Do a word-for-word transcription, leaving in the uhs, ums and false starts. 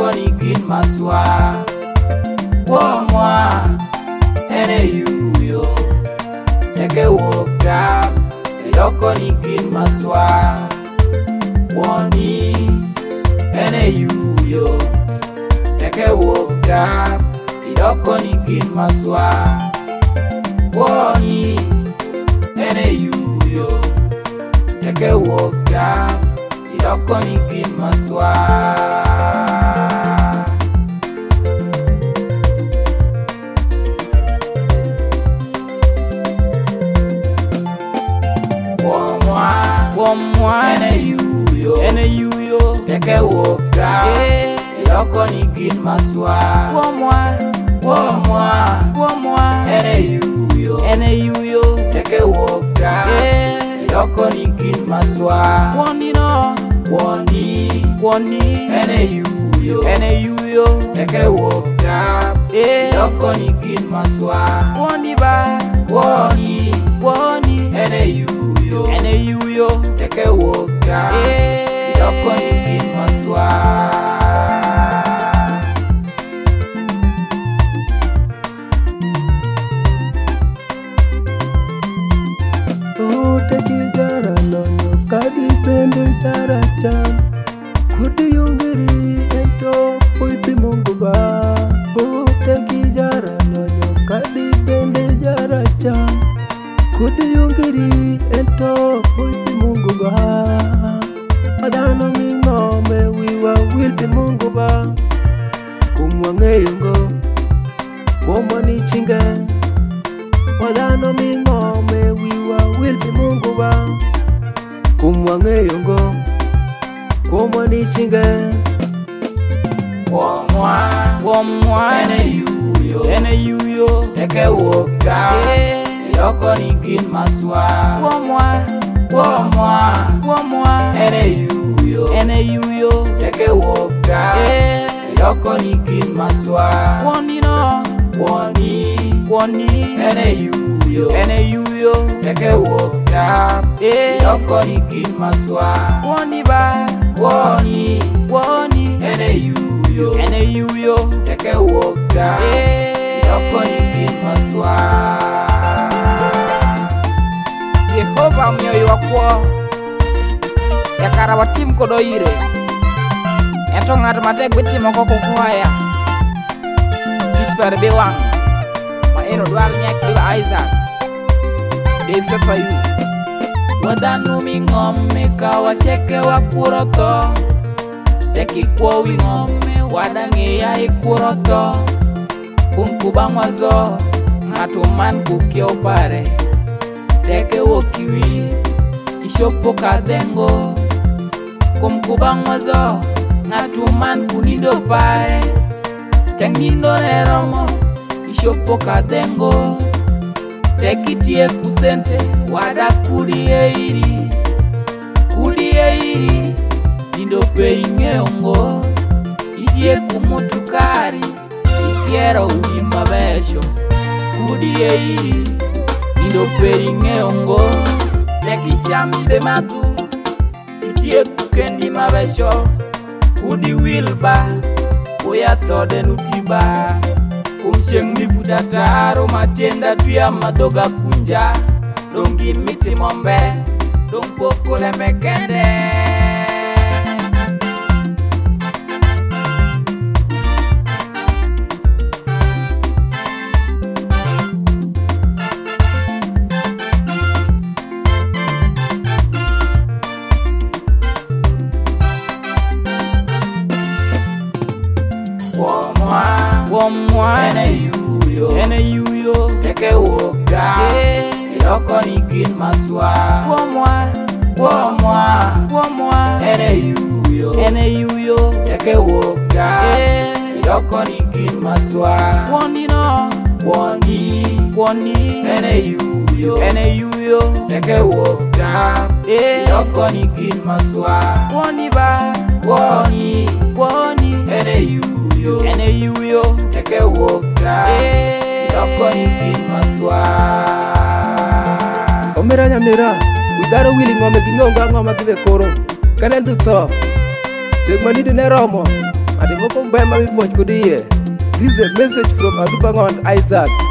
idoko ni gin maswa Womwa ene yuyo Teke wok tap idoko ni gin maswa Woni ene yuyo Teke wok tap idoko ni gin maswa Woni ene yuyo Teke wok tap idoko ni gin maswa Womwa ene yuyo ene yuyo Teke wok tap idoko ni gin maswa Womwa Womwa Womwa ene yuyo ene yuyo Teke wok tap idoko ni gin maswa Woni no Woni Woni ene yuyo ene yuyo Teke wok tap idoko ni gin maswa Woni ba Woni Woni ene yuyo ene yuyo Teke wok tap idoko ni gin maswa Teki jara lonyo kadi bende jara chan Kudi yungiri ento puipi mungu ba Teki jara lonyo kadi bende jara chan Kudi yungiri ento puipi mungu ba Adano mingome wiwa wilpi mungu ba Kumwange yungo Womani chinge Wadano mingome wiwa wilpi mungu ba Kumwange yungo Kumwani chinge Womwa Womwa ene yuyo ene yuyo Teke wok tap idoko ni gin maswa Womwa Womwa Womwa ene yuyo ene yuyo Teke wok tap idoko ni gin maswa Woni no Woni Woni ene yuyo ene yuyo Teke wok tap idoko ni gin maswa Woni ba Woni Woni ene yuyo ene yuyo Teke wok tap idoko ni gin maswa Yehova mioyo wakwo Yakara watim kodo ire Ento ng'at matek bitimo koko kwaya Kisper bewang Ma eno dwal nyak diwa Isaac Dave fepa yu Wadanu mi ngome kawaseke wakuro to Teki kwa wi ngome wadange ya ikuro to Kumkubang wazo Ngatuman kukia upare Teke wokiwi Ishopo kadengo Kumkubang wazo Ngatuman kunido pare Tengindo neromo Ishopo kadengo Tekitie kusente Wada kudi eiri Kudi eiri Nindo peri ngeongo Itie kumutukari Ikiero uima besho Kudi eiri Nindo peri ngeongo Tekishami de matu Itie kukendi mabesho Kudi wilba Oya tode nutiba Kumsheng mifuta taro matenda tuya madoga kunja Dongi miti mombe Dongpoko le mekende Womwa ene yuyo ene yuyo Teke wok tap idoko ni gin maswa Womwa Womwa Womwa ene yuyo ene yuyo Teke wok tap idoko ni gin maswa Woni no Woni Woni ene yuyo ene yuyo Teke wok tap idoko ni gin maswa Woni ba Woni Woni ene yuyo ene yuyo Teke wok tap idoko ni gin maswa Omera nyamera Udaro wili ngome gingonga ngoma kive koro Kanel du to Segmani du ne romo Adi moko mbema mi poch kudi ye. This is a message from Adubangon Isaac.